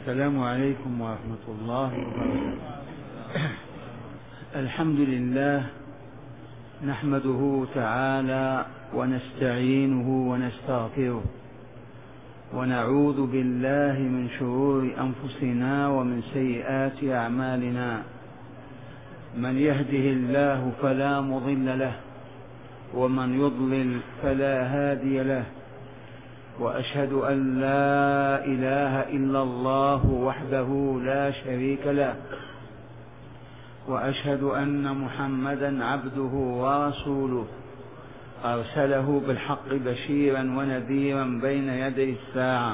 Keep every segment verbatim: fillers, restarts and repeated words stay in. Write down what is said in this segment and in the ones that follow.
السلام عليكم ورحمة الله وبركاته. الحمد لله نحمده تعالى ونستعينه ونستغفره ونعوذ بالله من شرور أنفسنا ومن سيئات أعمالنا. من يهده الله فلا مضل له ومن يضلل فلا هادي له، وأشهد أن لا إله إلا الله وحده لا شريك له، وأشهد أن محمدا عبده ورسوله أرسله بالحق بشيرا ونذيرا بين يدي الساعة.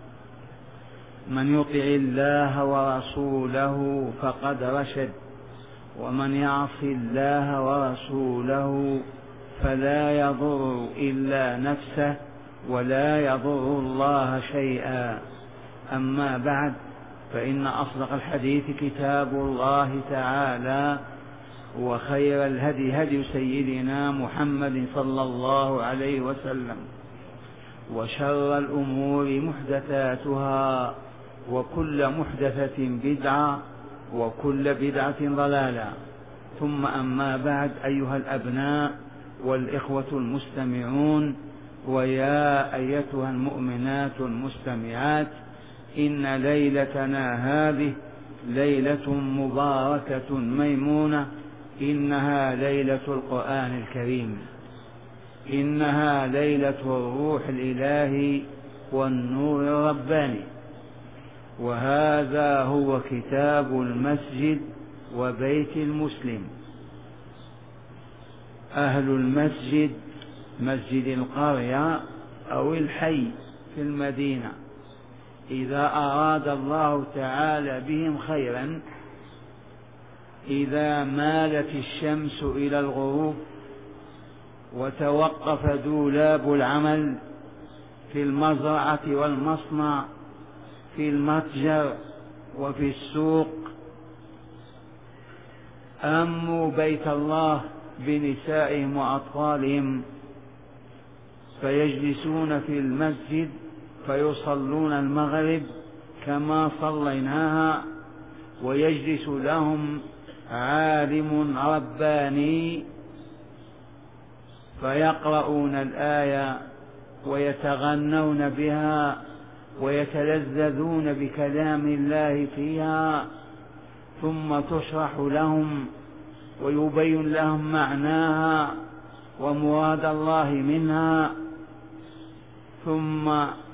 من يطع الله ورسوله فقد رشد، ومن يعص الله ورسوله فلا يضر إلا نفسه ولا يضر الله شيئا. أما بعد، فإن أصدق الحديث كتاب الله تعالى، وخير الهدي هدي سيدنا محمد صلى الله عليه وسلم، وشر الأمور محدثاتها، وكل محدثة بدعة، وكل بدعة ضلالة. ثم أما بعد، أيها الأبناء والإخوة المستمعون، ويا أيتها المؤمنات المستمعات، إن ليلتنا هذه ليلة مباركة ميمونة، إنها ليلة القرآن الكريم، إنها ليلة الروح الإلهي والنور الرباني. وهذا هو كتاب المسجد وبيت المسلم. أهل المسجد مسجد القرية أو الحي في المدينة، إذا أراد الله تعالى بهم خيرا، إذا مالت الشمس إلى الغروب وتوقف دولاب العمل في المزرعة والمصنع، في المتجر وفي السوق، أموا بيت الله بنسائهم وأطفالهم، فيجلسون في المسجد فيصلون المغرب كما صليناها، ويجلس لهم عالم رباني فيقرؤون الآية ويتغنون بها ويتلذذون بكلام الله فيها، ثم تشرح لهم ويبين لهم معناها ومراد الله منها، ثم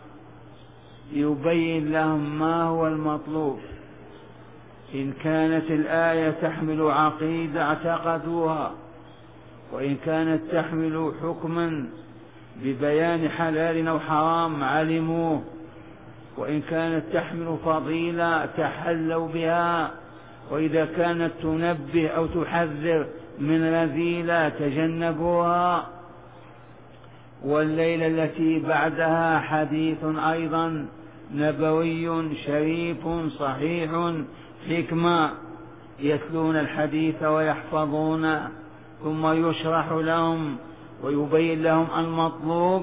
يبين لهم ما هو المطلوب. إن كانت الآية تحمل عقيدة اعتقدوها، وإن كانت تحمل حكما ببيان حلال أو حرام علموه، وإن كانت تحمل فضيلة تحلوا بها، وإذا كانت تنبه أو تحذر من رذيلة تجنبوها. والليلة التي بعدها حديث أيضا نبوي شريف صحيح حكمة، يتلون الحديث ويحفظون، ثم يشرح لهم ويبين لهم المطلوب،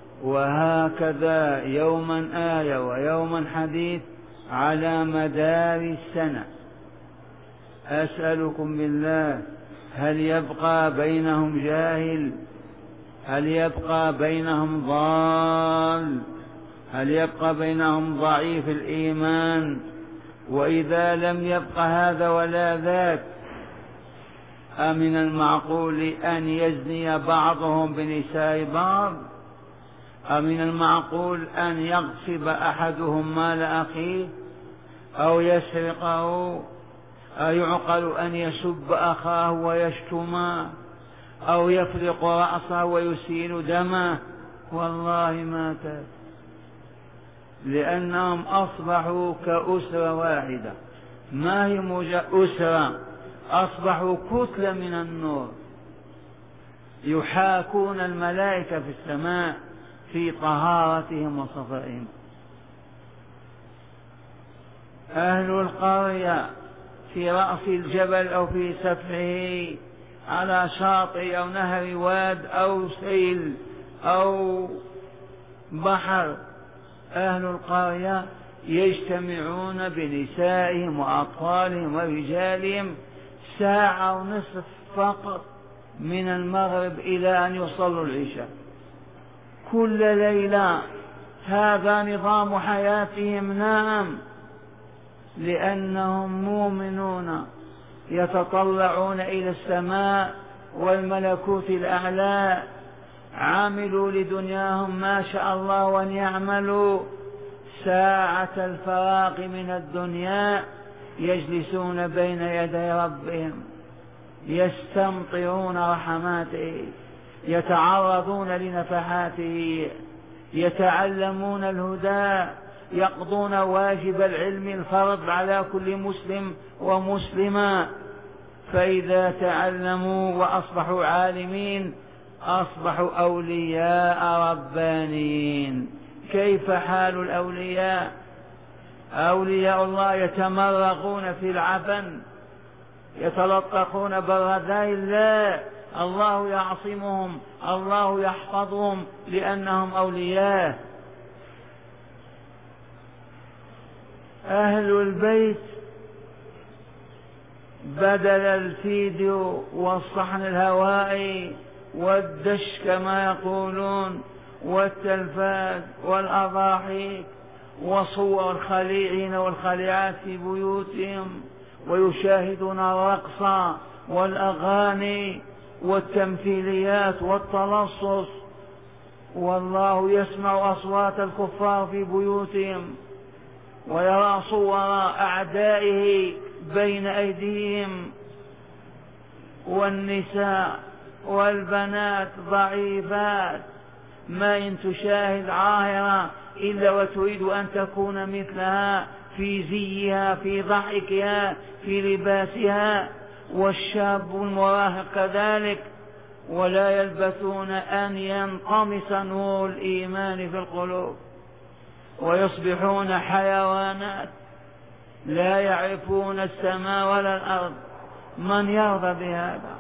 وهكذا يوما آية ويوما حديث على مدار السنة. أسألكم بالله، هل يبقى بينهم جاهل؟ هل يبقى بينهم ضال؟ هل يبقى بينهم ضعيف الإيمان؟ وإذا لم يبق هذا ولا ذاك، أمن المعقول أن يزني بعضهم بنساء بعض؟ أمن المعقول أن يغصب أحدهم مال أخيه أو يسرقه؟ أيعقل أن يسب أخاه ويشتمه أو يفرق رأسه ويسيل دمه؟ والله ما تاب، لأنهم أصبحوا كأسرة واحدة، ما هي مجرد أسرة، أصبحوا كتلة من النور، يحاكون الملائكة في السماء في طهارتهم وصفائهم. أهل القرية في رأس الجبل أو في سفحه، على شاطئ أو نهر واد أو سيل أو بحر، أهل القرية يجتمعون بنسائهم وأطفالهم ورجالهم ساعة ونصف فقط من المغرب إلى أن يصلوا العشاء كل ليلة. هذا نظام حياتهم. نعم، لأنهم مؤمنون يتطلعون إلى السماء والملكوت الأعلى. عملوا لدنياهم ما شاء الله وأن يعملوا. ساعة الفراغ من الدنيا يجلسون بين يدي ربهم يستمطرون رحماته، يتعرضون لنفحاته، يتعلمون الهدى، يقضون واجب العلم الفرض على كل مسلم ومسلمة. فإذا تعلموا وأصبحوا عالمين أصبحوا أولياء ربانيين. كيف حال الأولياء؟ أولياء الله يتمرغون في العفن، يتلطخون برذاء الله، الله يعصمهم، الله يحفظهم لأنهم أولياء. أهل البيت بدل الفيديو والصحن الهوائي والدش كما يقولون والتلفاز والأضاحيك وصور الخليعين والخليعات في بيوتهم، ويشاهدون الرقص والأغاني والتمثيليات والتلصص، والله يسمع أصوات الكفار في بيوتهم ويرى صور أعدائه بين أيديهم، والنساء والبنات ضعيفات ما إن تشاهد عاهرة إلا وتريد أن تكون مثلها في زيها، في ضحكها، في لباسها، والشاب المراهق كذلك، ولا يلبثون أن ينطمس نور الإيمان في القلوب ويصبحون حيوانات لا يعرفون السماء ولا الأرض. من يرضى بهذا؟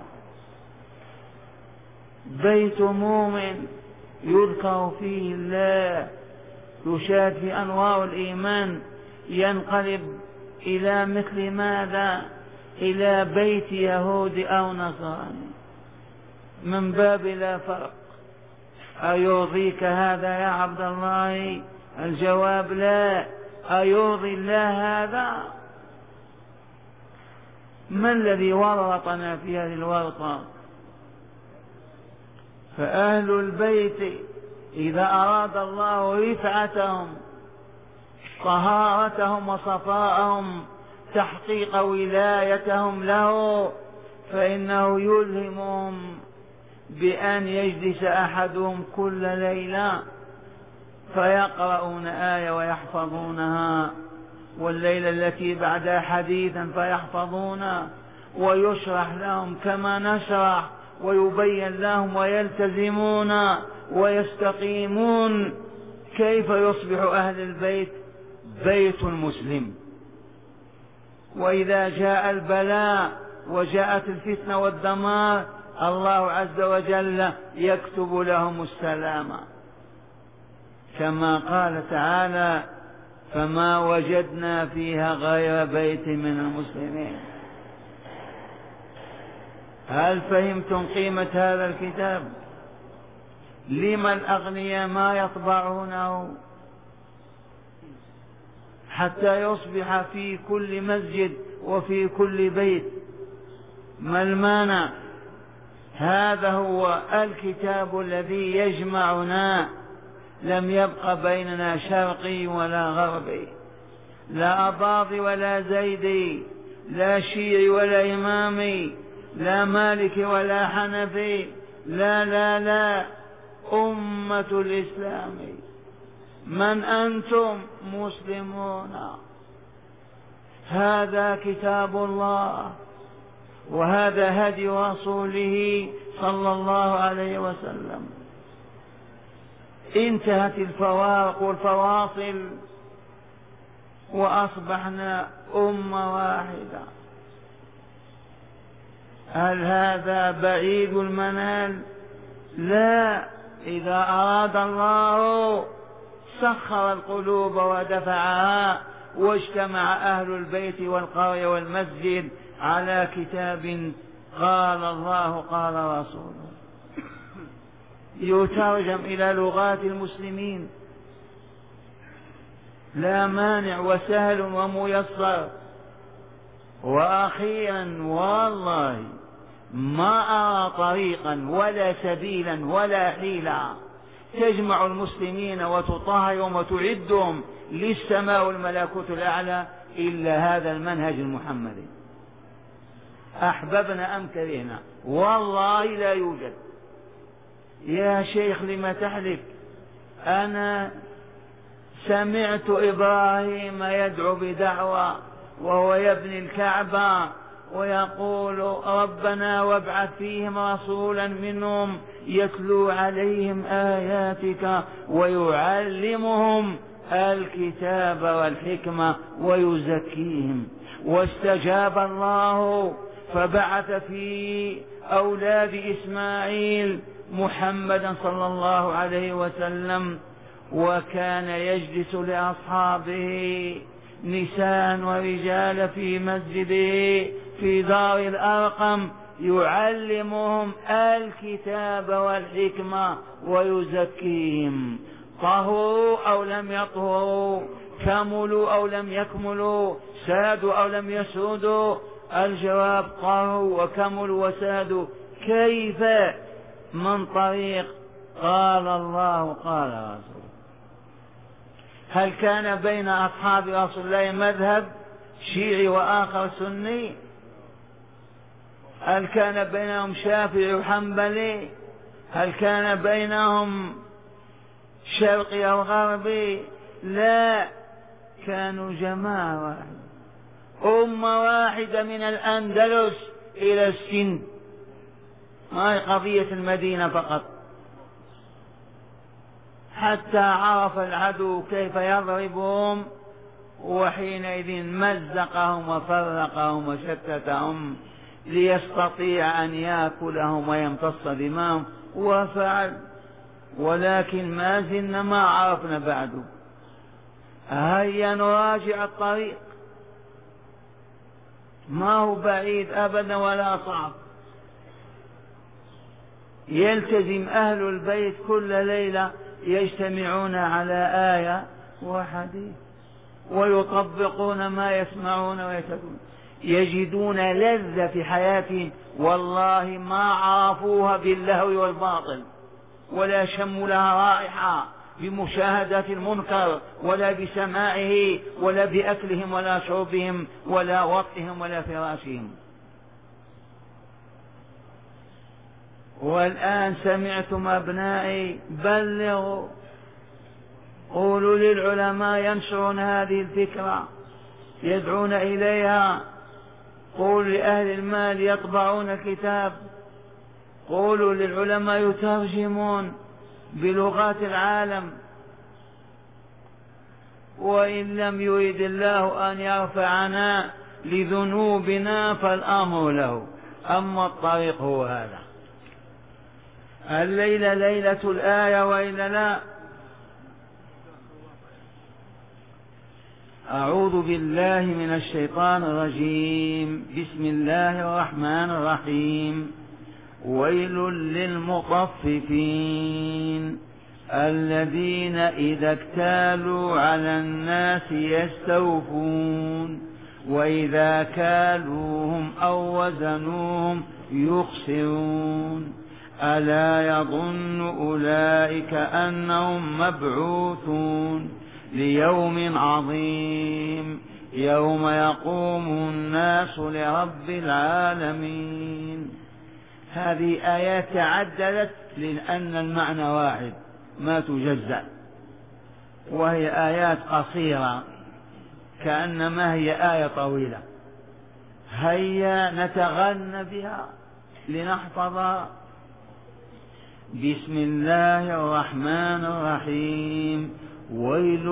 بيت مؤمن يذكر فيه الله، يشاهد في أنوار الإيمان، ينقلب إلى مثل ماذا؟ إلى بيت يهودي أو نصراني من باب لا فرق. أيرضيك هذا يا عبد الله؟ الجواب لا. أيرضي الله هذا؟ ما الذي ورطنا في هذه الورطة؟ فأهل البيت إذا أراد الله رفعتهم، طهارتهم وصفاءهم، تحقيق ولايتهم له، فإنه يلهمهم بأن يجلس أحدهم كل ليلة فيقرؤون آية ويحفظونها، والليلة التي بعدها حديثا فيحفظونها، ويشرح لهم كما نشرح، ويبين لهم ويلتزمون ويستقيمون. كيف يصبح أهل البيت بيت المسلم؟ وإذا جاء البلاء وجاءت الفتنة والدمار الله عز وجل يكتب لهم السلام، كما قال تعالى: فما وجدنا فيها غير بيت من المسلمين. هل فهمتم قيمة هذا الكتاب؟ لما الأغنياء ما يطبعونه حتى يصبح في كل مسجد وفي كل بيت؟ ما المانع؟ هذا هو الكتاب الذي يجمعنا، لم يبق بيننا شرقي ولا غربي، لا أباضي ولا زيدي، لا شيعي ولا إمامي، لا مالكي ولا حنفي، لا لا لا، أمة الإسلام. من أنتم؟ مسلمون. هذا كتاب الله وهذا هدي رسوله صلى الله عليه وسلم. انتهت الفوارق والفواصل وأصبحنا أمة واحدة. هل هذا بعيد المنال؟ لا. إذا أراد الله سخر القلوب ودفعها، واجتمع أهل البيت والقرية والمسجد على كتاب قال الله قال رسوله يترجم إلى لغات المسلمين، لا مانع وسهل وميسر. وأخيرا والله ما أرى طريقا ولا سبيلا ولا حيلة تجمع المسلمين وتطهرهم وتعدهم للسماء والملكوت الأعلى إلا هذا المنهج المحمدي، أحببنا أم كرهنا، والله لا يوجد. يا شيخ لم تحلف؟ أنا سمعت إبراهيم يدعو بدعوة وهو يبني الكعبة ويقول ربنا وابعث فيهم رسولا منهم يتلو عليهم آياتك ويعلمهم الكتاب والحكمة ويزكيهم، واستجاب الله فبعث في أولاد إسماعيل محمدا صلى الله عليه وسلم، وكان يجلس لأصحابه نساء ورجال في مسجده في دار الأرقم يعلمهم الكتاب والحكمة ويزكيهم. طهروا أو لم يطهروا، كملوا أو لم يكملوا، سادوا أو لم يسودوا، الجواب طهروا وكملوا وسادوا. كيف؟ من طريق قال الله قال رسوله. هل كان بين أصحاب رسول الله مذهب شيعي وآخر سني؟ هل كان بينهم شافعي وحنبلي؟ هل كان بينهم شرقي أو غربي؟ لا، كانوا جماعة واحدة، أمة واحدة من الأندلس إلى السند، ما هي قضية المدينة فقط. حتى عرف العدو كيف يضربهم، وحينئذ مزقهم وفرقهم وشتتهم ليستطيع أن يأكلهم ويمتص دماءهم، وفعل. ولكن ما زلنا ما عرفنا بعده. هيا نراجع الطريق، ما هو بعيد أبدا ولا صعب. يلتزم أهل البيت كل ليلة يجتمعون على آية وحديث ويطبقون ما يسمعون ويتدون، يجدون لذة في حياتهم والله ما عرفوها باللهو والباطل، ولا شموا لها رائحة بمشاهدة المنكر ولا بسماعه ولا بأكلهم ولا شربهم ولا وطئهم ولا فراشهم. والآن سمعتم أبنائي، بلغوا، قولوا للعلماء ينشرون هذه الفكرة يدعون إليها، قولوا لأهل المال يطبعون الكتاب، قولوا للعلماء يترجمون بلغات العالم. وإن لم يريد الله أن يرفعنا لذنوبنا فالأمر له، أما الطريق هو هذا. الليلة ليلة الآية وإلا لا؟ أعوذ بالله من الشيطان الرجيم. بسم الله الرحمن الرحيم. ويل للمطففين الذين إذا اكتالوا على الناس يستوفون وإذا كالوهم أو وزنوهم يخسرون ألا يظن أولئك أنهم مبعوثون ليوم عظيم يوم يقوم الناس لرب العالمين. هذه آيات تعددت لأن المعنى واحد ما تجزأ، وهي آيات قصيرة كأنما هي آية طويلة. هيا نتغنى بها لنحفظها. بسم الله الرحمن الرحيم. ويل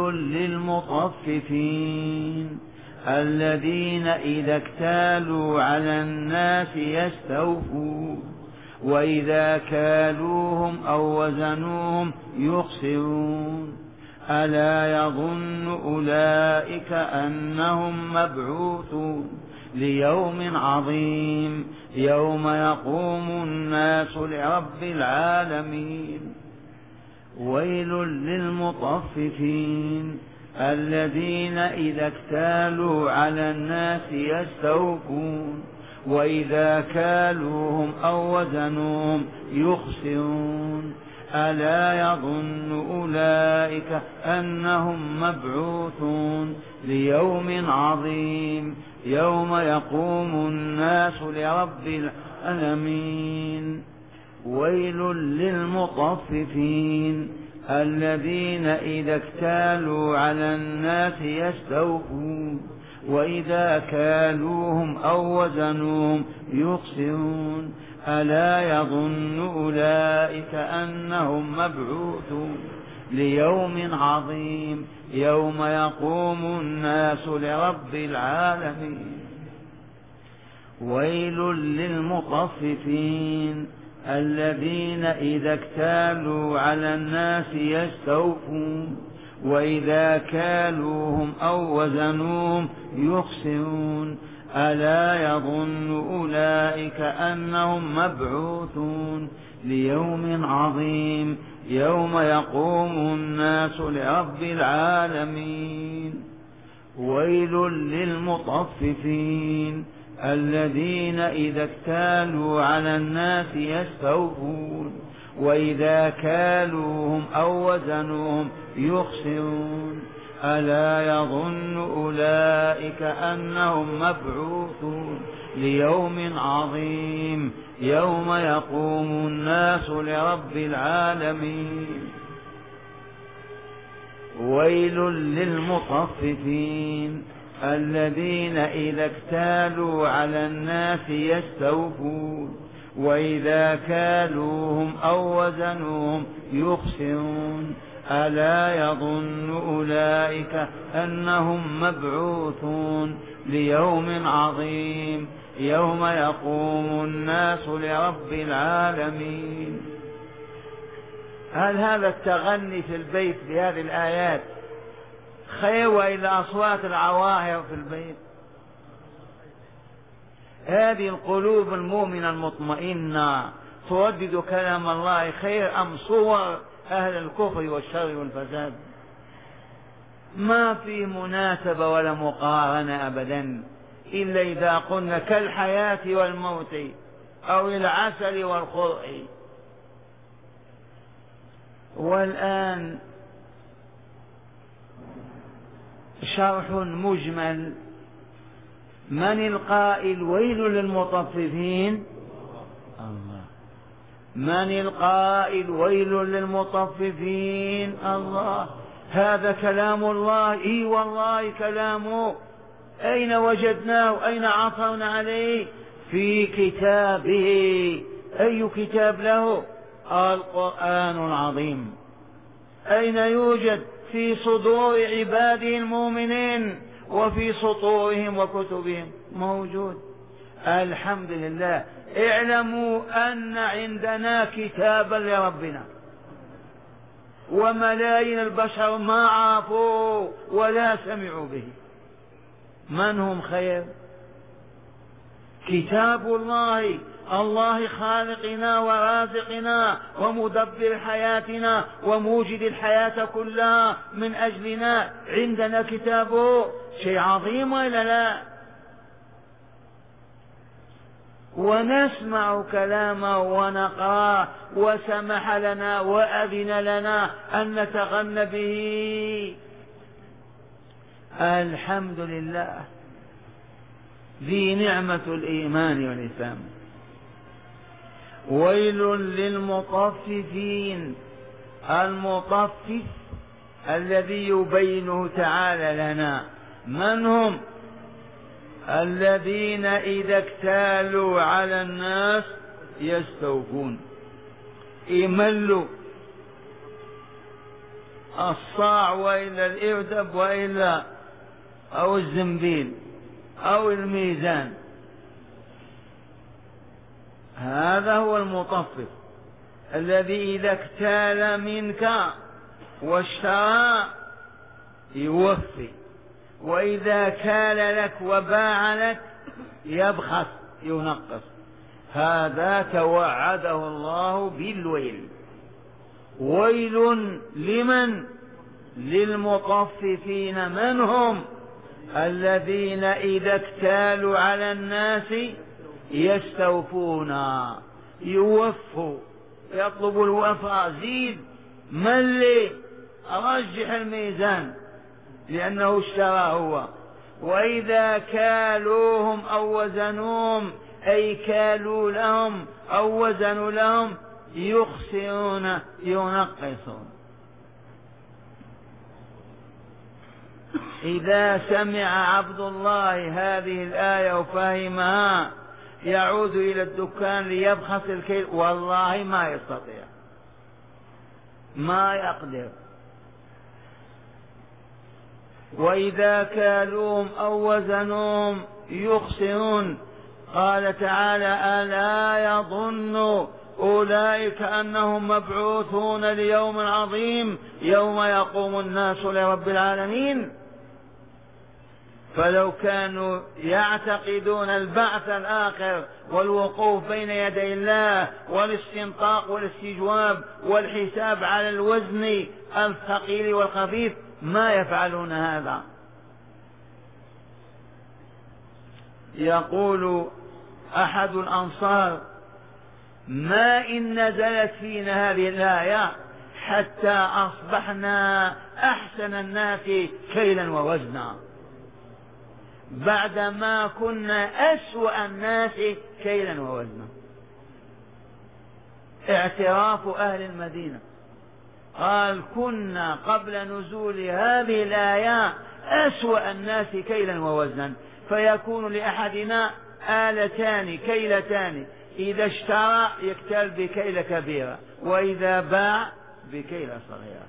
للمطففين الذين إذا اكتالوا على الناس يستوفون وإذا كالوهم أو وزنوهم يخسرون ألا يظن أولئك أنهم مبعوثون ليوم عظيم يوم يقوم الناس لرب العالمين. ويل للمطففين الذين إذا اكتالوا على الناس يستوفون وإذا كالوهم أو وزنوهم يخسرون. ألا يظن أولئك أنهم مبعوثون ليوم عظيم يوم يقوم الناس لرب العالمين. ويل للمطففين الذين إذا اكتالوا على الناس يستوفون وإذا كالوهم أو وزنوهم يخسرون. ألا يظن أولئك أنهم مبعوثون ليوم عظيم يوم يقوم الناس لرب العالمين. ويل للمطففين الذين إذا اكتالوا على الناس يستوفون وإذا كالوهم أو وزنوهم يخسرون. ألا يظن أولئك أنهم مبعوثون ليوم عظيم يوم يقوم الناس لرب العالمين. ويل للمطففين الذين إذا اكتالوا على الناس يستوفون وإذا كالوهم أو وزنوهم يخسرون. ألا يظن أولئك أنهم مبعوثون ليوم عظيم يوم يقوم الناس لرب العالمين. ويل للمطففين الذين إذا اكتالوا على الناس يستوفون وإذا كالوهم أو وزنوهم يخسرون. ألا يظن أولئك أنهم مبعوثون ليوم عظيم يوم يقوم الناس لرب العالمين. هل هذا التغني في البيت بهذه الآيات خير وإلا أصوات العواهر في البيت؟ هذه القلوب المؤمنة المطمئنة تردد كلام الله خير أم صور أهل الكفر والشر والفساد؟ ما في مناسبة ولا مقارنة أبدا إلا إذا قلنا كالحياة والموت أو العسل والخرع. والآن شرح مجمل. من القائل ويل للمطففين؟ الله. من القائل ويل للمطففين؟ الله. هذا كلام الله. اي والله كلامه. أين وجدناه؟ أين عثرنا عليه؟ في كتابه. أي كتاب له؟ القرآن العظيم. أين يوجد؟ في صدور عباده المؤمنين وفي سطورهم وكتبهم موجود. الحمد لله. اعلموا أن عندنا كتابا لربنا وملايين البشر ما عرفوا ولا سمعوا به. من هم خير؟ كتاب الله. الله خالقنا ورازقنا ومدبر حياتنا وموجد الحياة كلها من أجلنا. عندنا كتابه. شيء عظيم ولا لا؟ ونسمع كلامه ونقرأ وسمح لنا وأذن لنا أن نتغنى به. الحمد لله. ذي نعمة الإيمان والإسلام. ويل للمطففين. المطفف الذي يبينه تعالى لنا من هم؟ الذين إذا اكتالوا على الناس يستوفون. يملوا الصاع وإلا الإردب وإلا أو الزنبيل أو الميزان. هذا هو المطفف الذي إذا اكتال منك واشترى يوفي، وإذا كال لك وباع لك يبخس ينقص. هذا توعده الله بالويل. ويل لمن؟ للمطففين. من هم؟ الذين إذا اكتالوا على الناس يستوفون، يوفوا، يطلب الوفاء، زيد، ملي، رجح الميزان لأنه اشترى هو. وإذا كالوهم أو وزنوهم، أي كالوا لهم أو وزنوا لهم، يخسرون ينقصون. إذا سمع عبد الله هذه الآية وفهمها يعود إلى الدكان ليبخس الكيل، والله ما يستطيع، ما يقدر. وإذا كالوهم أو وزنوهم يخسرون. قال تعالى: ألا يظن أولئك أنهم مبعوثون ليوم عظيم يوم يقوم الناس لرب العالمين. فلو كانوا يعتقدون البعث الآخر والوقوف بين يدي الله والاستنطاق والاستجواب والحساب على الوزن الثقيل والخفيف ما يفعلون هذا. يقول أحد الأنصار: ما إن نزلت فينا هذه الآية حتى أصبحنا أحسن الناس كيلا ووزنا، بعدما كنا أسوأ الناس كيلا ووزنا. اعتراف أهل المدينة، قال: كنا قبل نزول هذه الآية أسوأ الناس كيلا ووزنا. فيكون لأحدنا آلتان كيلتان، إذا اشترى يكتل بكيلة كبيرة، وإذا باع بكيلة صغيرة.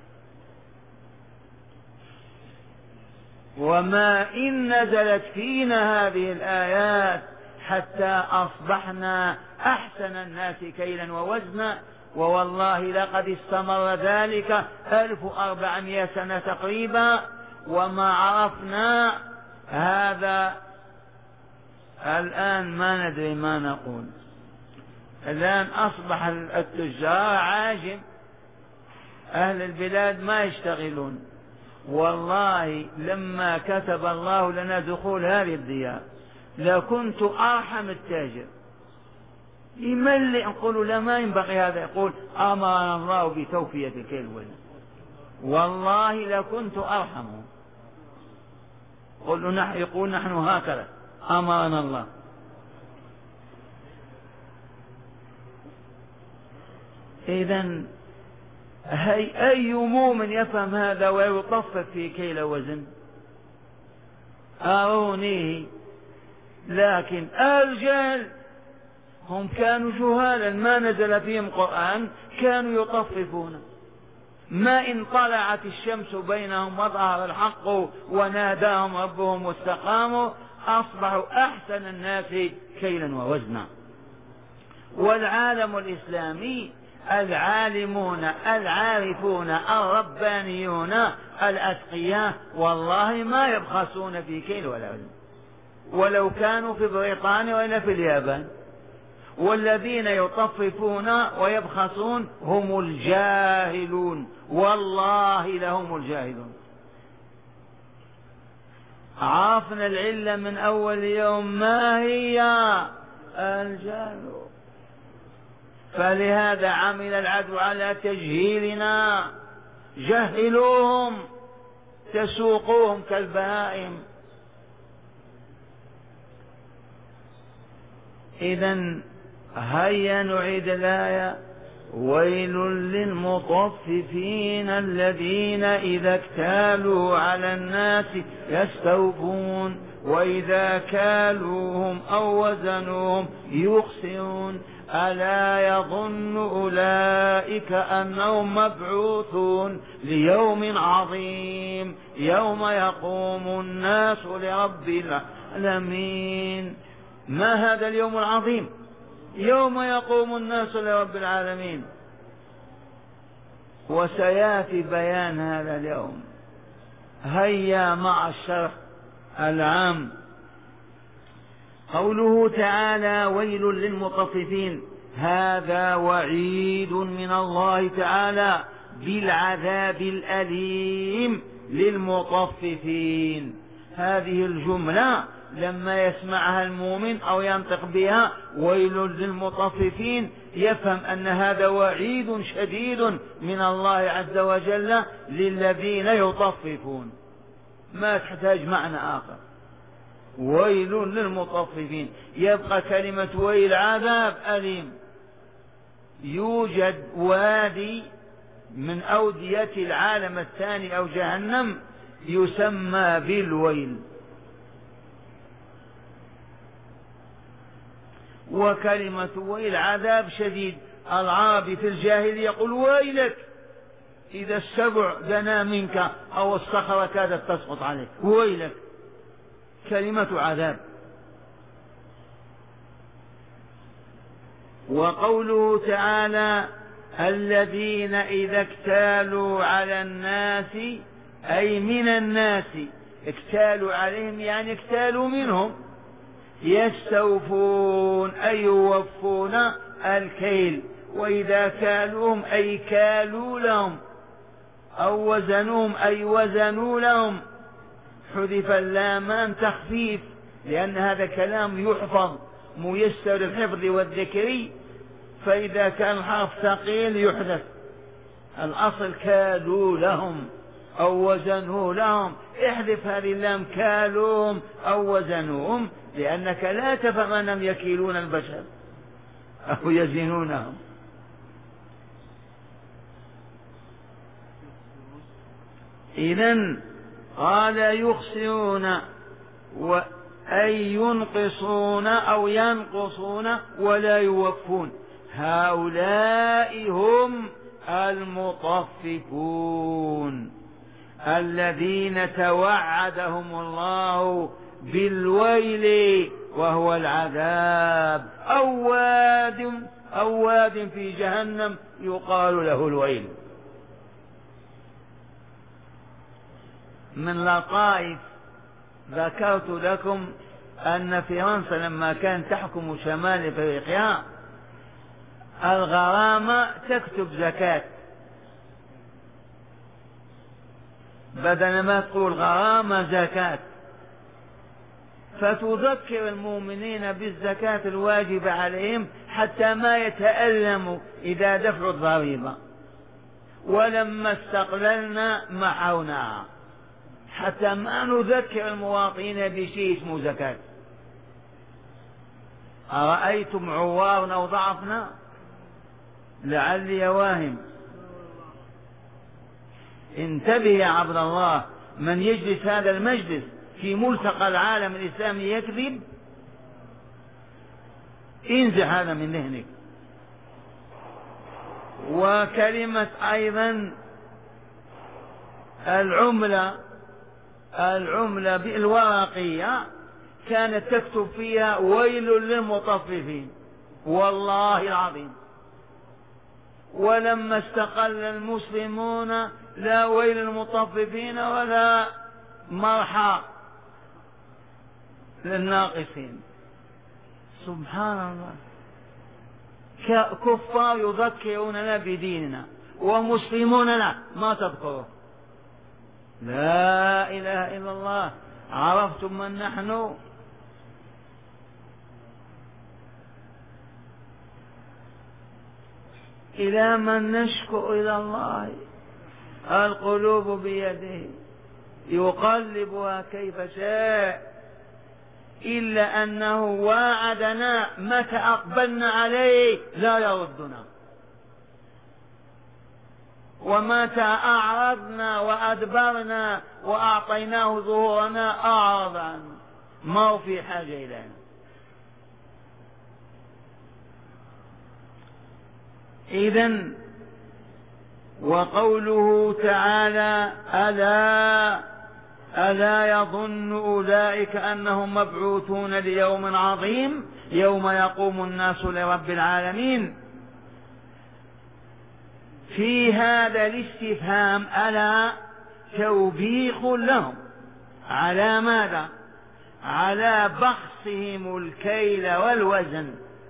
وما إن نزلت فينا هذه الآيات حتى أصبحنا أحسن الناس كيلا ووزنا، ووالله لقد استمر ذلك ألف وأربعمائة سنة تقريبا، وما عرفنا هذا الآن، ما ندري ما نقول. الآن أصبح التجار عاجم، أهل البلاد ما يشتغلون. والله لما كتب الله لنا دخول هذه الديار لكنت أرحم التاجر، يملئ نقول لا ما ينبغي هذا، يقول أمرنا الله بتوفية الكيل والوزن، والله لكنت أرحمه. يقول نحن هكذا أمرنا الله. إذن هي أي مؤمن يفهم هذا ويطفف في كيل وزن؟ أرونيه. لكن الجهل، هم كانوا جهالا ما نزل فيهم قرآن، كانوا يطففون. ما إن طلعت الشمس بينهم وظهر الحق وناداهم ربهم واستقاموا أصبحوا أحسن الناس كيلا ووزنا. والعالم الإسلامي العالمون العارفون الربانيون الأتقياء والله ما يبخسون في كيل ولا وزن، ولو كانوا في بريطانيا وإلا في اليابان. والذين يطففون ويبخسون هم الجاهلون، والله لهم الجاهلون. عرفنا العلة من أول يوم، ما هي؟ الجهل. فلهذا عمل العدو على تجهيلنا، جهلوهم تسوقوهم كالبهائم. إذن هيا نعيد الآية: ويل للمطففين الذين إذا اكتالوا على الناس يستوفون وإذا كالوهم أو وزنوهم يخسرون. ألا يظن أولئك أنهم مبعوثون ليوم عظيم يوم يقوم الناس لرب العالمين. ما هذا اليوم العظيم؟ يوم يقوم الناس لرب العالمين. وسيأتي بيان هذا اليوم. هيا مع الشرح العام. قوله تعالى ويل للمطففين، هذا وعيد من الله تعالى بالعذاب الأليم للمطففين. هذه الجملة لما يسمعها المؤمن أو ينطق بها ويل للمطففين يفهم أن هذا وعيد شديد من الله عز وجل للذين يطففون، ما تحتاج معنى آخر. ويل للمطففين. يبقى كلمة ويل عذاب أليم. يوجد وادي من أودية العالم الثاني أو جهنم يسمى بالويل، وكلمة ويل عذاب شديد. العربي في الجاهلية يقول ويلك إذا السبع دنا منك أو الصخرة كادت تسقط عليك، ويلك، كلمة عذاب. وقوله تعالى الذين إذا اكتالوا على الناس، أي من الناس، اكتالوا عليهم يعني اكتالوا منهم، يستوفون أي يوفون الكيل، وإذا كالوهم أي كالوا لهم، أو وزنوهم أي وزنوا لهم. حذف اللام تخفيف لأن هذا كلام يحفظ ميسر الحفظ والذكر، فإذا كان الحرف ثقيل يحذف. الأصل كالوا لهم أو وزنوا لهم، احذف هذه اللام كالوهم أو وزنوهم، لأنك لا تفهم أنهم يكيلون البشر أو يزنونهم. إذن قال يخسرون أي ينقصون أو ينقصون ولا يوفون، هؤلاء هم المطففون الذين توعدهم الله بالويل وهو العذاب، أو واد أو واد في جهنم يقال له الويل. من لطائف ذكرت لكم أن فرنسا لما كانت تحكم شمال أفريقيا الغرامة تكتب زكاة، بدل ما تقول غرامة زكاة، فتذكر المؤمنين بالزكاة الواجبة عليهم حتى ما يتألموا إذا دفعوا الضريبة. ولما استقللنا محوناها حتى ما نذكر المواطنين بشيء اسمه زكاة. أرأيتم عوارنا وضعفنا؟ لعلي واهم. انتبه يا عبد الله، من يجلس هذا المجلس في ملتقى العالم الإسلامي يكذب، انزع هذا من ذهنك. وكلمة أيضا العملة، العملة بالورقية كانت تكتب فيها ويل للمطففين، والله العظيم. ولما استقل المسلمون لا ويل للمطففين ولا مرحى للناقصين. سبحان الله، كفار يذكروننا بديننا ومسلمون لا ما تذكره. لا إله إلا الله. عرفتم من نحن؟ إلى من نشكو؟ إلى الله. القلوب بيده يقلبها كيف شاء، إلا أنه وعدنا متى أقبلنا عليه لا يردنا، ومتى أعرضنا وأدبرنا وأعطيناه ظهورنا أعرض عنه، ما هو في حاجة إلينا. إذن وقوله تعالى ألا ألا يظن أولئك أنهم مبعوثون ليوم عظيم يوم يقوم الناس لرب العالمين. في هذا الاستفهام ألا توبيخ لهم على ماذا؟ على بخسهم الكيل والوزن.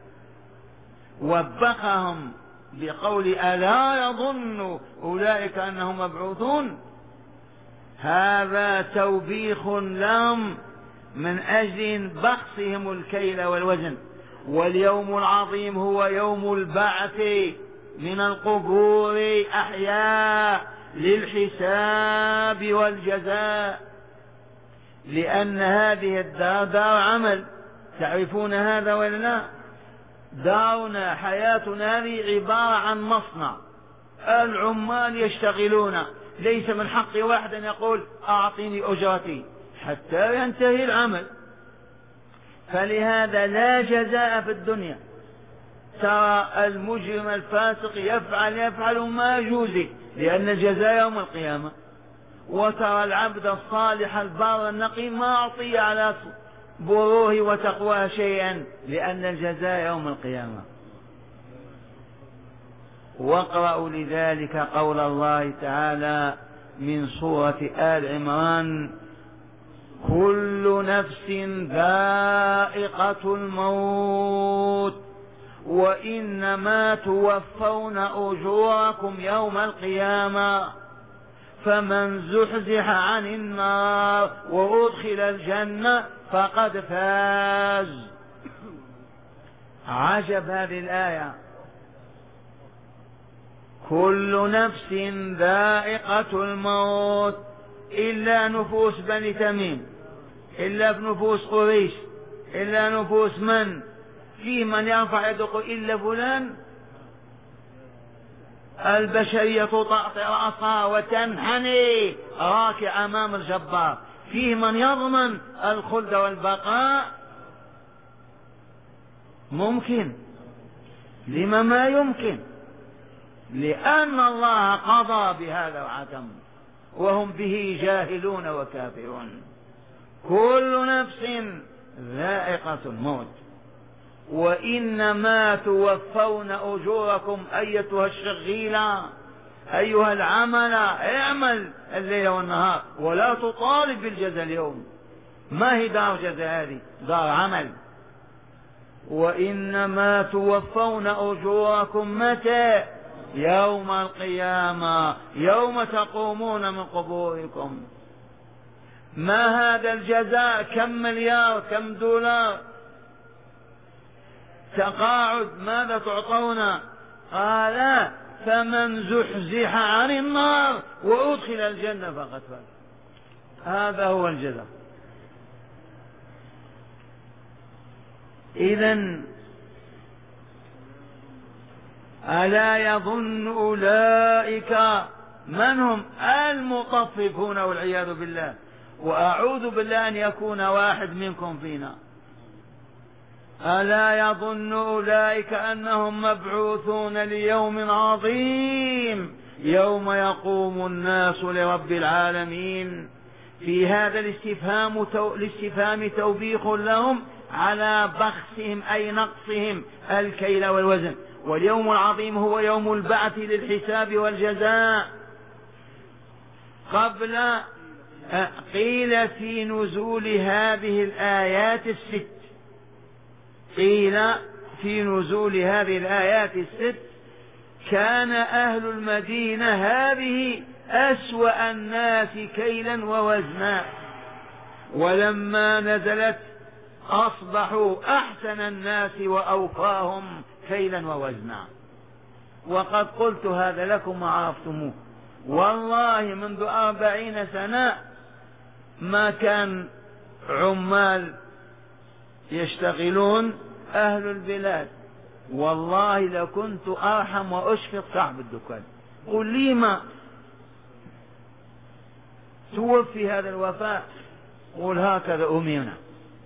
وبخهم بقول ألا يظن أولئك أنهم مبعوثون. هذا توبيخ لهم من أجل بخسهم الكيل والوزن. واليوم العظيم هو يوم البعث من القبور أحياء للحساب والجزاء، لأن هذه الدار دار عمل. تعرفون هذا ولا لا؟ دارنا حياتنا هذه عبارة عن مصنع، العمال يشتغلون، ليس من حق واحد أن يقول أعطيني أجرتي حتى ينتهي العمل. فلهذا لا جزاء في الدنيا. ترى المجرم الفاسق يفعل يفعل ما يجوزه لأن الجزاء يوم القيامة، وترى العبد الصالح البار النقي ما أعطي على بروه وتقواه شيئا لأن الجزاء يوم القيامة. واقرأوا لذلك قول الله تعالى من سورة آل عمران: كل نفس ذائقة الموت وإنما توفون أجوركم يوم القيامة فمن زحزح عن النار وأدخل الجنة فقد فاز. عجب هذه الآية. كل نفس ذائقة الموت إلا نفوس بني تميم، إلا نفوس قريش، إلا نفوس من في من يرفع يده إلا فلان. البشرية تطأطئ رأسها وتنحني راكع أمام الجبار. فيه من يضمن الخلد والبقاء؟ ممكن. لما ما يمكن؟ لأن الله قضى بهذا وحكم وهم به جاهلون وكافرون. كل نفس ذائقة الموت وإنما توفون أجوركم أيتها الشغيلة أيها العمل اعمل الليل والنهار ولا تطالب بالجزاء اليوم. ما هي دار جزاء؟ هذه دار عمل. وإنما توفون أجوركم متى؟ يوم القيامة، يوم تقومون من قبوركم. ما هذا الجزاء؟ كم مليار، كم دولار، تقاعد، ماذا تعطون؟ قال فمن زحزح عن النار وأدخل الجنة فقد فاز. هذا هو الجزاء. إذن ألا يظن أولئك من هم؟ المطففون والعياذ بالله. وأعوذ بالله أن يكون واحد منكم فينا. ألا يظن أولئك أنهم مبعوثون ليوم عظيم يوم يقوم الناس لرب العالمين. في هذا الاستفهام تو... الاستفهام توبيخ لهم على بخسهم أي نقصهم الكيل والوزن. واليوم العظيم هو يوم البعث للحساب والجزاء. قبل قيل في نزول هذه الآيات الست، قيل في نزول هذه الآيات الست كان أهل المدينة هذه أسوأ الناس كيلا ووزنا، ولما نزلت أصبحوا أحسن الناس وأوفاهم كيلا ووزنا. وقد قلت هذا لكم وعرفتموه. والله منذ أربعين سنة ما كان عمال يشتغلون أهل البلاد. والله لكنت أرحم وأشفق صاحب الدكان. قل لي ما توفي هذا الوفاء؟ قل هكذا أمينا.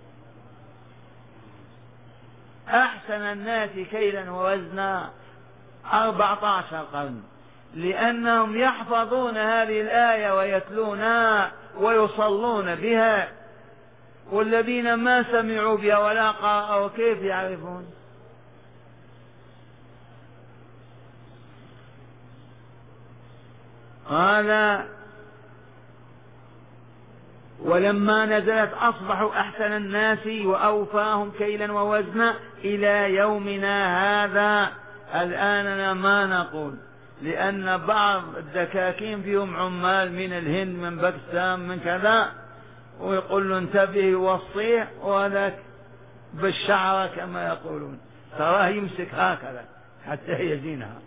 أحسن الناس كيلا ووزنا أربعة عشر قرن، لأنهم يحفظون هذه الآية ويتلونها ويصلون بها. والذين ما سمعوا بها ولا قرأوا كيف يعرفون؟ قال ولما نزلت أصبحوا أحسن الناس وأوفاهم كيلا ووزنا إلى يومنا هذا. الآن ما نقول، لأن بعض الدكاكين فيهم عمال من الهند من باكستان من كذا، ويقول له انتبه وصيه، وذاك بالشعر كما يقولون تراه يمسك هكذا حتى يزينها.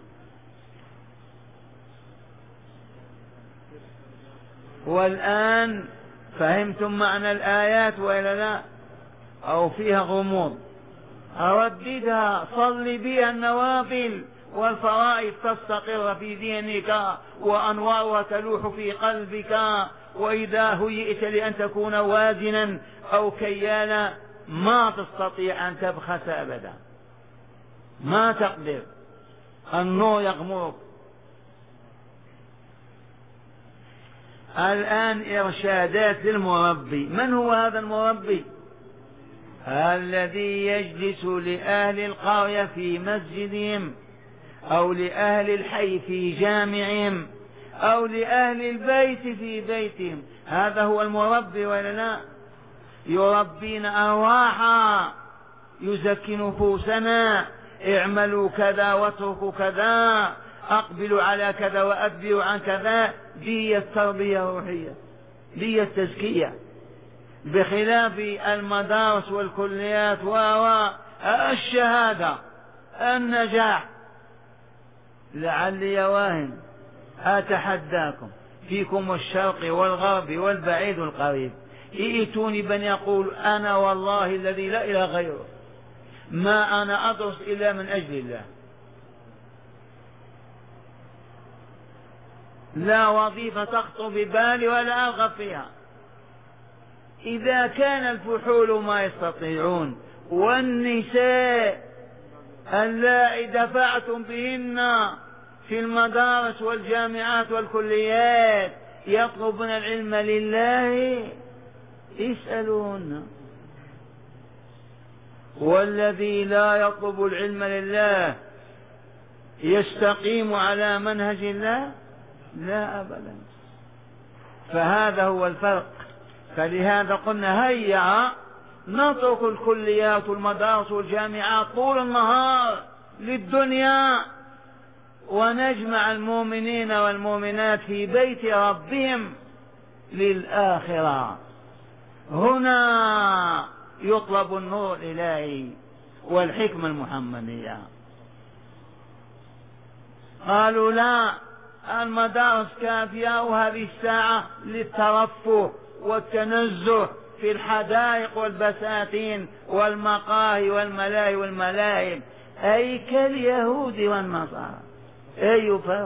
والآن فهمتم معنى الآيات وإلا لا؟ أو فيها غموض؟ أرددها، صل بها النوافل والفرائض تستقر في ذهنك وأنوارها تلوح في قلبك، وإذا هيئت لأن تكون وازنا أو كيانا ما تستطيع أن تبخس أبدا، ما تقدر، النور يغمرك. الآن إرشادات للمربي. من هو هذا المربي؟ الذي يجلس لأهل القرية في مسجدهم، أو لأهل الحي في جامعهم، أو لأهل البيت في بيتهم. هذا هو المربي ولا لا؟ يربينا أرواحا، يزكي نفوسنا، اعملوا كذا واتركوا كذا، أقبلوا على كذا وأدبروا عن كذا. دي التربية الروحية، دي التزكية، بخلاف المدارس والكليات والشهادة النجاح. لعلي واهن أتحداكم فيكم الشرق والغرب والبعيد والقريب، ائتوني بن يقول أنا والله الذي لا إله غيره ما أنا أدرس إلا من أجل الله، لا وظيفة تخطر ببالي ولا أرغب فيها. إذا كان الفحول ما يستطيعون، والنساء اللائي دفعتم بهن في المدارس والجامعات والكليات يطلبن العلم لله، اسألوهن. والذي لا يطلب العلم لله يستقيم على منهج الله؟ لا أبدا. فهذا هو الفرق. فلهذا قلنا هيا نترك الكليات والمدارس والجامعات طول النهار للدنيا، ونجمع المؤمنين والمؤمنات في بيت ربهم للآخرة. هنا يطلب النور الإلهي والحكمة المحمدية. قالوا لا، المدارس كافية، وهذه الساعة للترفه والتنزه في الحدائق والبساتين والمقاهي والملاهي والملاهب، أي كاليهود والنصارى. أي فرق؟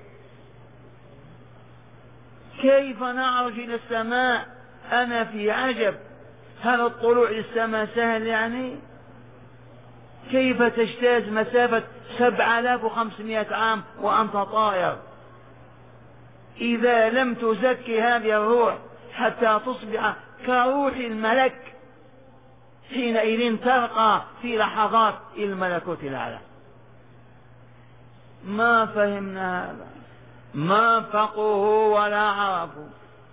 كيف نعرج إلى السماء؟ أنا في عجب، هل الطلوع للسماء سهل يعني؟ كيف تجتاز مسافة سبعة آلاف وخمسمائة عام وأنت طائر؟ إذا لم تزكي هذه الروح حتى تصبح كروح الملك، حينئذ ترقى في لحظات إلى الملكوت الأعلى. ما فهمنا هذا، ما فقهوا ولا عرفوا،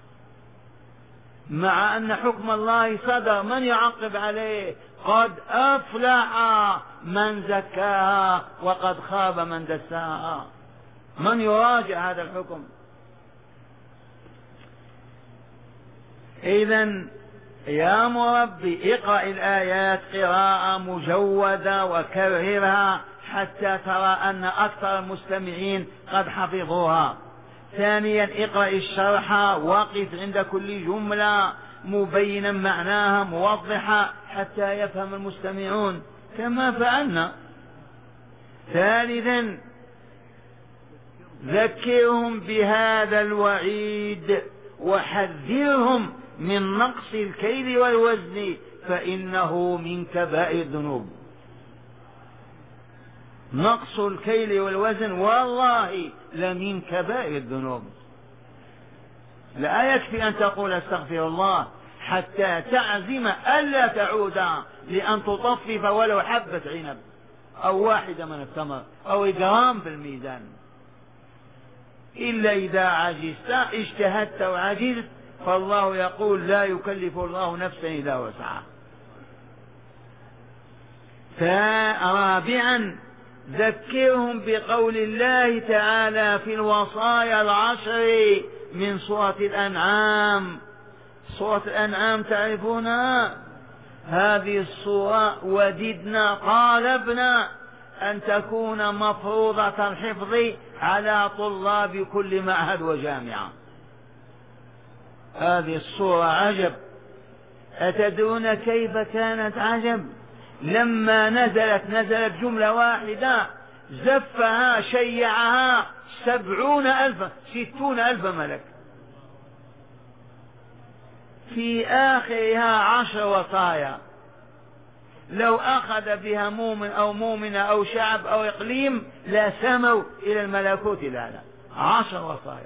مع أن حكم الله صدر. من يعقب عليه؟ قد أفلح من زكاها وقد خاب من دساها. من يراجع هذا الحكم؟ إذن يا مربي اقرأ الآيات قراءة مجودة وكررها حتى ترى أن أكثر المستمعين قد حفظوها. ثانيا اقرأ الشرح، وقف عند كل جملة مبينا معناها موضحة حتى يفهم المستمعون كما فعلنا. ثالثا ذكرهم بهذا الوعيد وحذرهم من نقص الكيل والوزن فإنه من كبائر الذنوب. نقص الكيل والوزن والله لمن كبائر الذنوب. لا يكفي أن تقول استغفر الله حتى تعزم ألا تعود لأن تطفف ولو حبة عنب أو واحدة من التمر أو جرام بالميزان. إلا إذا عجزت اجتهدت وعجزت، فالله يقول لا يكلف الله نفسا إلا وسعها. رابعا ذكرهم بقول الله تعالى في الوصايا العشر من سورة الأنعام. سورة الأنعام تعرفونها؟ هذه السورة وددنا طالبنا أن تكون مفروضة الحفظ على طلاب كل معهد وجامعة. هذه السورة عجب. أتدرون كيف كانت عجب؟ لما نزلت نزلت جملة واحدة زفها شيعها سبعون ألفا ستون ألف ملك، في آخرها عشر وصايا. لو أخذ بها مؤمن أو مؤمنة أو شعب أو إقليم لا سموا إلى الملكوت الأعلى. عشر وصايا.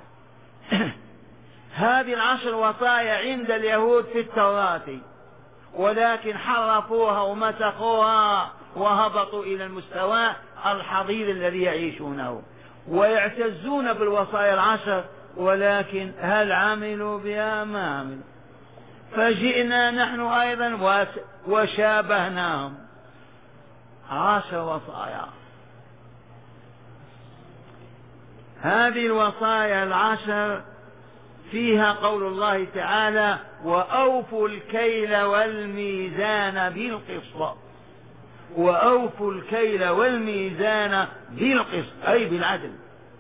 هذه العشر وصايا عند اليهود في التوراة، ولكن حرفوها ومسخوها وهبطوا إلى المستوى الحضيض الذي يعيشونه، ويعتزون بالوصايا العشر، ولكن هل عملوا بها؟ ما عملوا. فجئنا نحن أيضا وشابهناهم. عشر وصايا. هذه الوصايا العشر فيها قول الله تعالى وأوفوا الكيل والميزان بالقسط. وأوفوا الكيل والميزان بالقسط أي بالعدل.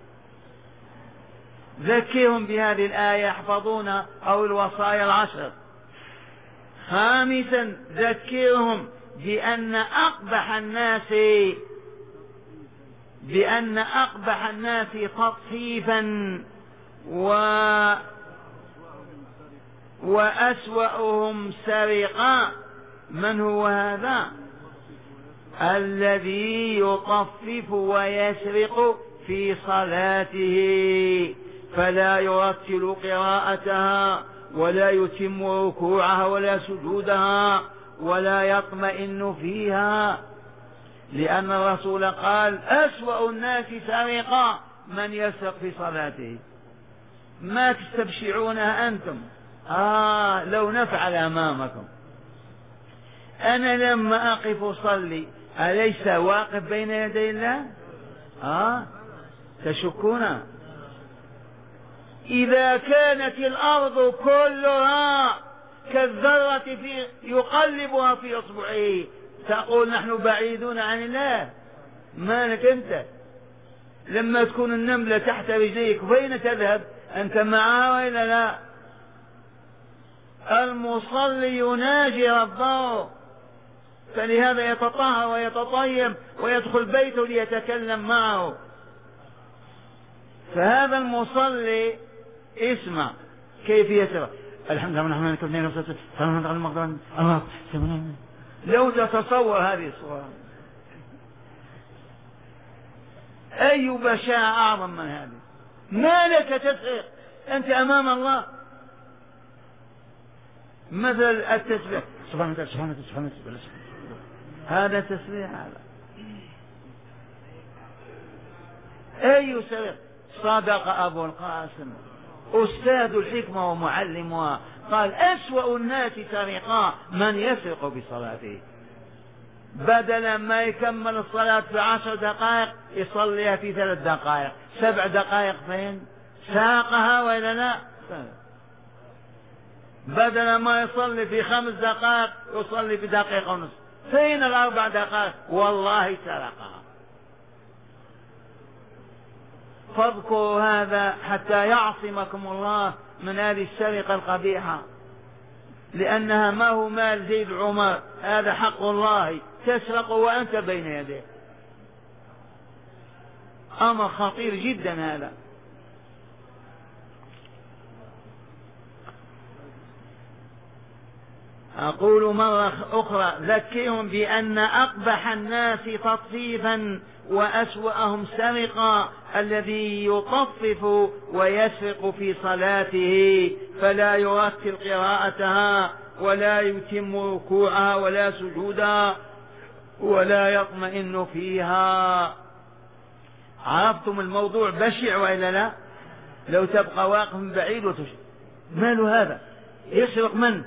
ذكرهم بهذه الآية يحفظون أو الوصايا العشر. خامسا ذكرهم بأن أقبح الناس بأن أقبح الناس تطفيفا و وأسوأهم سرقا. من هو هذا؟ الذي يطفف ويسرق في صلاته فلا يرتل قراءتها ولا يتم ركوعها ولا سجودها ولا يطمئن فيها، لأن الرسول قال أسوأ الناس سرقا من يسرق في صلاته. ما تستبشعونها أنتم؟ آه لو نفعل أمامكم. أنا لما أقف أصلي أليس واقف بين يدي الله؟ آه تشكون؟ إذا كانت الأرض كلها كالذرة في يقلبها في إصبعه تقول نحن بعيدون عن الله؟ مالك أنت؟ لما تكون النملة تحت رجليك فين تذهب؟ أنت معها وإلا لا؟ المصلي يناجي ربه، فلهذا يتطهر ويتطيب ويدخل بيته ليتكلم معه. فهذا المصلي اسمع كيف يسرع. الحمد لله نحن نكمل الله. لو تتصور هذه الصورة أي بشاعة أعظم من هذه؟ ما لك تسرق أنت أمام الله؟ مثل التسبيح سبحان الله سبحان الله سبحان الله، هذا تسبيح. هذا أي سرق؟ صدق أبو القاسم أستاذ الحكمة ومعلمها قال أسوأ الناس سرقا من يسرق بصلاته. بدل ما يكمل الصلاة في عشر دقائق يصليها في ثلاث دقائق. سبع دقائق فين؟ ساقها وإلا لا؟ بدل ما يصلي في خمس دقائق يصلي في دقيقة ونصف. فين الأربع دقائق؟ والله سرقها. فاذكروا هذا حتى يعصمكم الله من هذه السرقة القبيحة، لأنها ما هو مال زيد عمر، هذا حق الله تسرق وأنت بين يديه. أمر خطير جدا هذا. أقول مرة أخرى ذكرهم بأن أقبح الناس تطفيفا وأسوأهم سرقا الذي يطفف ويسرق في صلاته فلا يرتل قراءتها ولا يتم ركوعها ولا سجودها ولا يطمئن فيها. عرفتم الموضوع بشع وإلا لا؟ لو تبقى واقف من بعيد وتشرق، ما له هذا يشرق من؟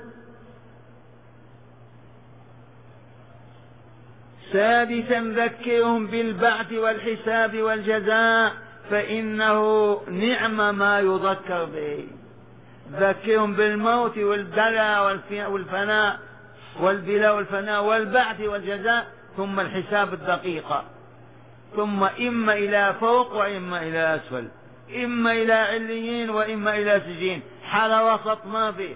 سادسا ذكرهم بالبعث والحساب والجزاء فإنه نعم ما يذكر به. ذكرهم بالموت والبلاء والفناء والبلاء والفناء والبعث والجزاء ثم الحساب الدقيق، ثم إما إلى فوق وإما إلى أسفل، إما إلى عليين وإما إلى سجين، حال وسط ما فيه.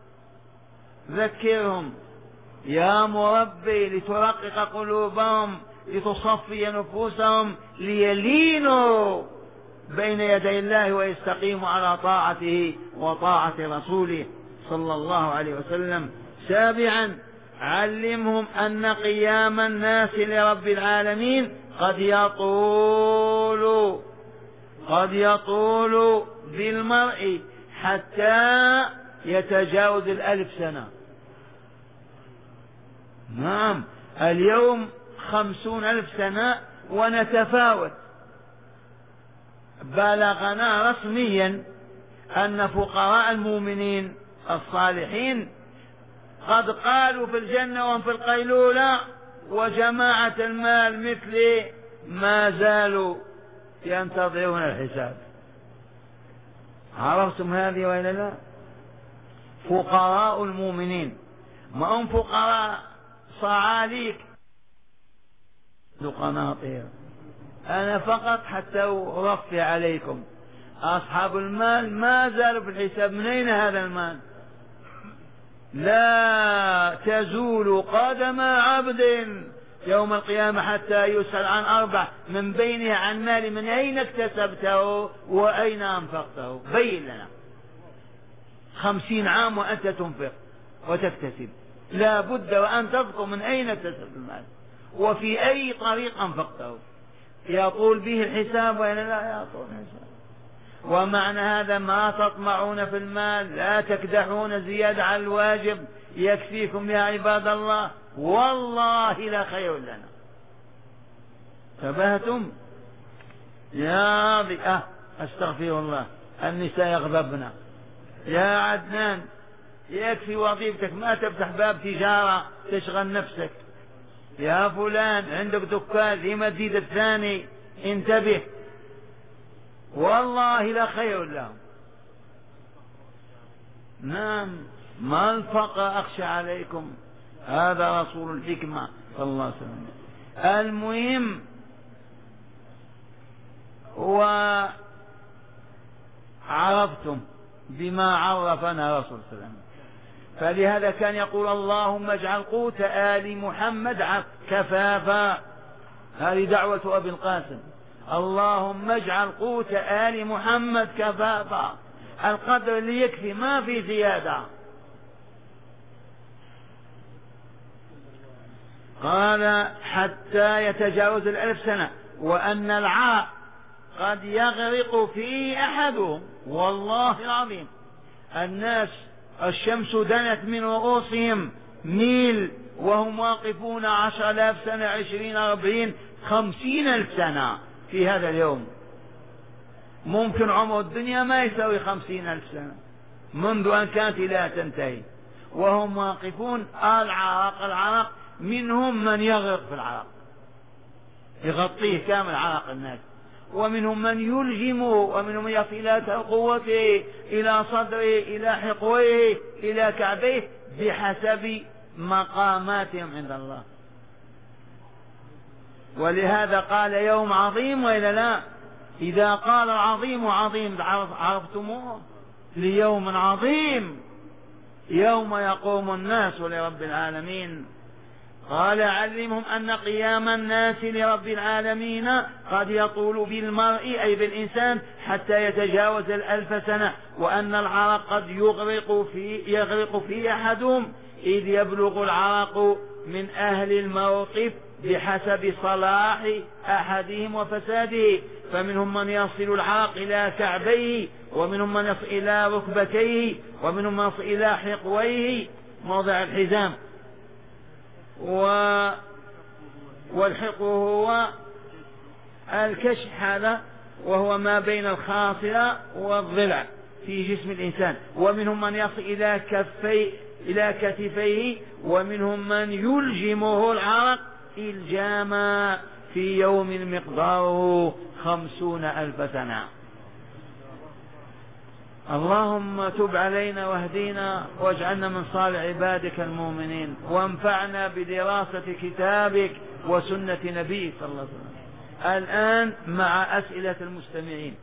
ذكرهم يا مربي لترقق قلوبهم لتصفي نفوسهم ليلينوا بين يدي الله ويستقيموا على طاعته وطاعة رسوله صلى الله عليه وسلم. سابعا علمهم أن قيام الناس لرب العالمين قد يطول قد يطول بالمرء حتى يتجاوز الألف سنة. نعم اليوم خمسون ألف سنة ونتفاوت. بلغنا رسميا أن فقراء المؤمنين الصالحين قد قالوا في الجنة وهم في القيلولة، وجماعة المال مثلي ما زالوا ينتظرون الحساب. عرفتم هذه وإلا لا؟ فقراء المؤمنين ما هم فقراء صعاليك قناطير. أنا فقط حتى أرفع عليكم أصحاب المال ما زالوا في الحساب. من أين هذا المال؟ لا تزول قدم عبد يوم القيامة حتى يسأل عن أربع، من بينها عن مال من أين اكتسبته وأين أنفقته. بين لنا خمسين عام وأنت تنفق وتكتسب، لا بد وأن تذكر من أين اكتسبت المال وفي أي طريق أنفقته. يطول به الحساب وإلا لا يطول الحساب. ومعنى هذا ما تطمعون في المال، لا تكدحون زيادة على الواجب، يكفيكم يا عباد الله، والله لا خير لنا. تبهتم يا ضيئة استغفر الله، النساء يغضبن. يا عدنان يكفي وظيفتك، ما تفتح باب تجارة تشغل نفسك. يا فلان عندك دكان في مدينة الثاني انتبه، والله لا خير لهم. نعم ما الفقر أخشى عليكم، هذا رسول الحكمة صلى الله عليه وسلم. المهم وعرفتم بما عرفنا رسول الله صلى الله عليه وسلم. فلهذا كان يقول اللهم اجعل قوت آل محمد كفافا. هذه دعوة أبي القاسم، اللهم اجعل قوت آل محمد كفافا، القدر اللي يكفي ما في زيادة. قال حتى يتجاوز الألف سنة، وأن العرق قد يغرق في أحدهم. والله العظيم الناس الشمس دنت من رؤوسهم ميل وهم واقفون عشر آلاف سنة، عشرين أربعين خمسين ألف سنة في هذا اليوم. ممكن عمر الدنيا ما يساوي خمسين ألف سنة منذ أن كانت لا تنتهي، وهم واقفون. العرق العرق منهم من يغرق في العرق يغطيه كامل عرق الناس، ومنهم من يلجم، ومنهم من يصل إلى قوته، إلى صدره، إلى حقويه، إلى كعبيه، بحسب مقاماتهم عند الله. ولهذا قال يوم عظيم وإلا لا؟ إذا قال العظيم عظيم عرفتموه، ليوم عظيم يوم يقوم الناس لرب العالمين. قال علمهم أن قيام الناس لرب العالمين قد يطول بالمرء أي بالإنسان حتى يتجاوز الألف سنة، وأن العرق قد يغرق في, يغرق في أحدهم إذ يبلغ العرق من أهل الموقف بحسب صلاح أحدهم وفساده، فمنهم من يصل العرق إلى كعبيه، ومنهم من يصل إلى ركبتيه، ومنهم من يصل إلى حقويه موضع الحزام. و... والحق هو الكشح هذا، وهو ما بين الخاصرة والضلع في جسم الإنسان، ومنهم من يصل إلى كفي إلى كتفيه، ومنهم من يلجمه العرق إلجاما في يوم مقداره خمسون ألف سنة. اللهم تب علينا واهدينا واجعلنا من صالح عبادك المؤمنين، وانفعنا بدراسة كتابك وسنة نبيك صلى الله عليه وسلم. الآن مع أسئلة المستمعين.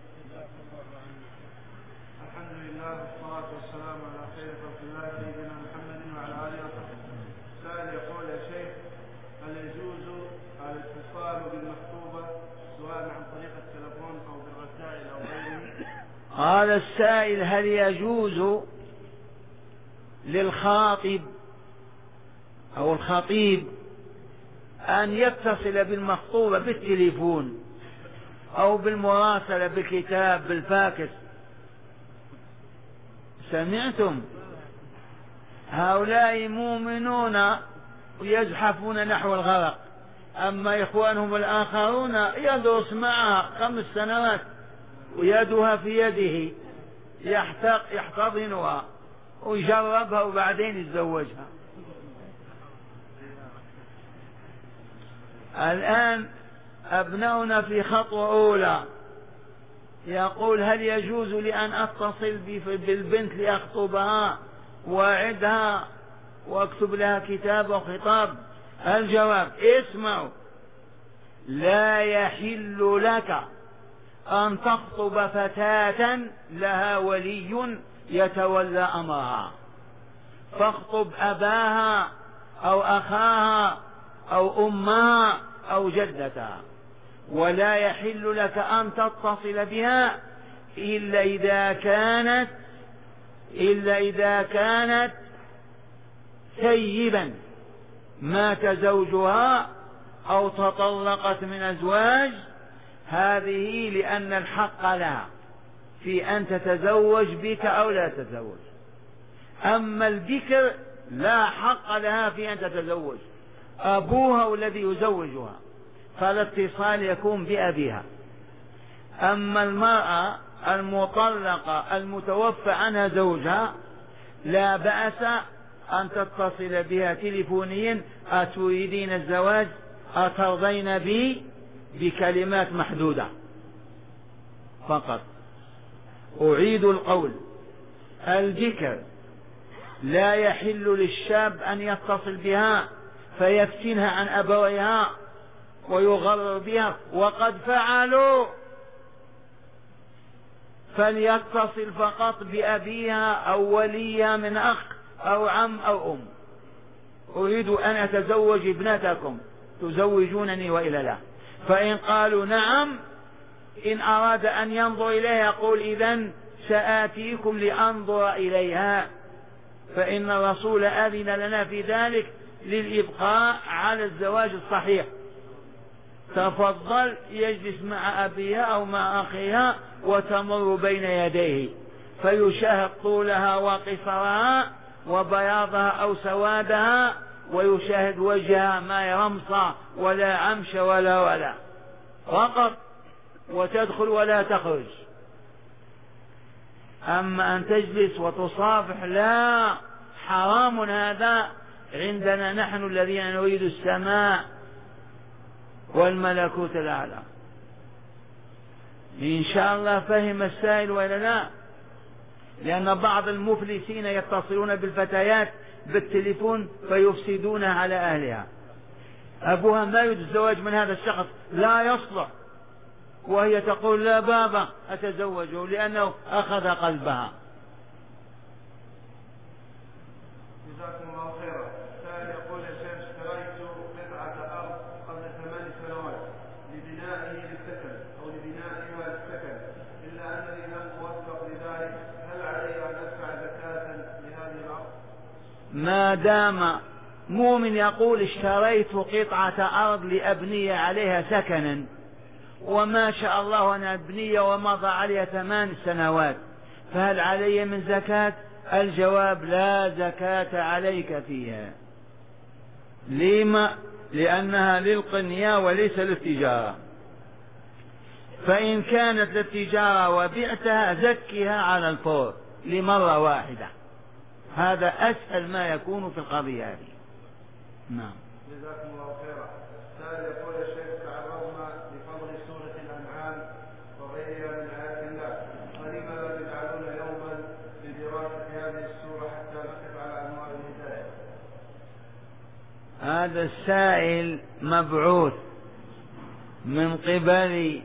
الحمد لله والصلاة والسلام على خير خلق الله سيدنا محمد وعلى آله وصحبه. سائل يقول: يا شيخ، هل يجوز الاتصال بالمخطوبة سواء عن طريق التلفون أو بالرسائل أو غيره؟ قال السائل: هل يجوز للخاطب أو الخطيب أن يتصل بالمخطوبة بالتليفون أو بالمراسلة بالكتاب بالفاكس؟ سمعتم؟ هؤلاء مؤمنون يزحفون نحو الغرق، أما إخوانهم الآخرون يدرس معها خمس سنوات ويدها في يده، يحتضنها ويجربها وبعدين يتزوجها. الآن أبناؤنا في خطوة أولى، يقول: هل يجوز لي أن أتصل بالبنت لأخطبها وأعدها وأكتب لها كتاب وخطاب؟ الجواب: اسمعوا، لا يحل لك أن تخطب فتاة لها ولي يتولى أمرها، فاخطب أباها أو أخاها أو أمها أو جدتها، ولا يحل لك أن تتصل بها إلا إذا كانت إلا إذا كانت ثيبا مات زوجها أو تطلقت من أزواج، هذه لأن الحق لها في أن تتزوج بك أو لا تتزوج. أما البكر لا حق لها في أن تتزوج، أبوها الذي يزوجها، فالاتصال يكون بأبيها. أما المرأة المطلقة المتوفى عنها زوجها لا بأس أن تتصل بها تليفونيا: أتريدين الزواج؟ أترضين بي؟ بكلمات محدودة فقط. أعيد القول: البكر لا يحل للشاب أن يتصل بها فيفتنها عن أبويها ويغرر بها، وقد فعلوا، فليتصل فقط بأبيها أو وليها من أخ أو عم أو أم: أريد أن أتزوج ابنتكم، تزوجونني وإلا لا؟ فإن قالوا نعم، إن أراد أن ينظر إليها يقول: إذن سآتيكم لأنظر إليها، فإن الرسول أذن لنا في ذلك للإبقاء على الزواج الصحيح. تفضل يجلس مع أبيها أو مع أخيها وتمر بين يديه فيشاهد طولها وقصرها وبياضها أو سوادها، ويشاهد وجهها ما يرمص ولا عمش ولا ولا فقط، وتدخل ولا تخرج. أما أن تجلس وتصافح لا، حرام هذا عندنا نحن الذين نريد السماء والملكوت الأعلى. إن شاء الله فهم السائل ولا لا؟ لأن بعض المفلسين يتصلون بالفتيات بالتليفون فيفسدونها على أهلها. أبوها ما يريد الزواج من هذا الشخص، لا يصلح، وهي تقول: لا بابا أتزوجه، لأنه أخذ قلبها. جزاكم الله خيرا. سائل يقول: يا شيخ، اشتريت قطعة أرض قبل ثمان سنوات لبنائه للسكن أو لبنائها للسكن، إلا أنني لم أوفق لذلك، هل علي أن أدفع زكاة لهذه الأرض؟ ما دام مؤمن يقول: اشتريت قطعة أرض لأبني عليها سكنا، وما شاء الله أن أبني ومضى عليها ثمان سنوات، فهل علي من زكاة؟ الجواب: لا زكاة عليك فيها. لما؟ لأنها للقنية وليس للتجارة. فإن كانت للتجارة وبعتها زكها على الفور لمرة واحدة. هذا أسهل ما يكون في القضية هذه. نعم. جزاكم الله خيرا. سائل يقول يا شيخ تعرضنا لفضل سورة الأنعام وغيرها من آيات الله، فلما لا تجعلون يوما لدراسة هذه السورة حتى نقف على أنواع الهداية؟ هذا السائل مبعوث من قبل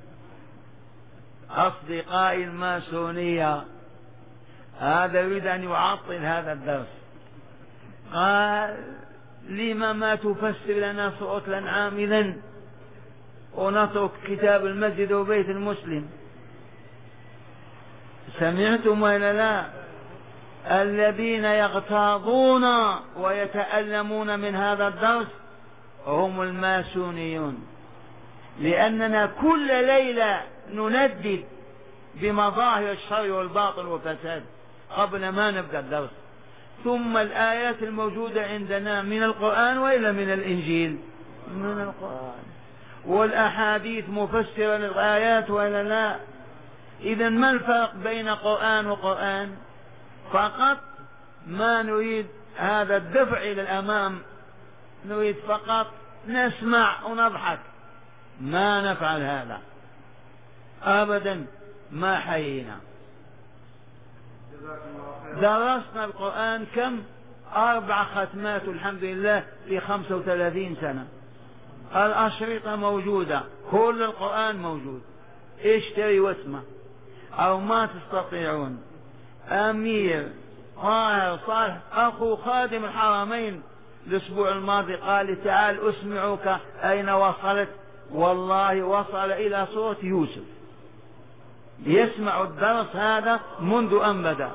أصدقاء الماسونية، هذا يريد أن يعطل هذا الدرس. قال لما ما تفسر لنا سورة الأنعام إذن ونترك كتاب المسجد وبيت المسلم؟ سمعتم ولا لا؟ الذين يغتاظون ويتألمون من هذا الدرس هم الماسونيون، لأننا كل ليلة نندد بمظاهر الشر والباطل والفساد قبل ما نبدأ الدرس. ثم الآيات الموجودة عندنا من القرآن وإلا من الإنجيل؟ من القرآن. والأحاديث مفسرة للآيات وإلا لا؟ إذن ما الفرق بين قرآن وقرآن؟ فقط ما نريد هذا الدفع إلى الأمام، نريد فقط نسمع ونضحك، ما نفعل هذا أبدا ما حيينا. درسنا القرآن كم؟ أربع ختمات الحمد لله في خمسة وثلاثين سنة. الأشرطة موجودة، كل القرآن موجود، اشتري واسمع. أو ما تستطيعون. أمير طاهر صالح أخو خادم الحرمين الأسبوع الماضي قال لي تعال أسمعك أين وصلت. والله وصل إلى سورة يوسف، يسمع الدرس هذا منذ أن بدأ.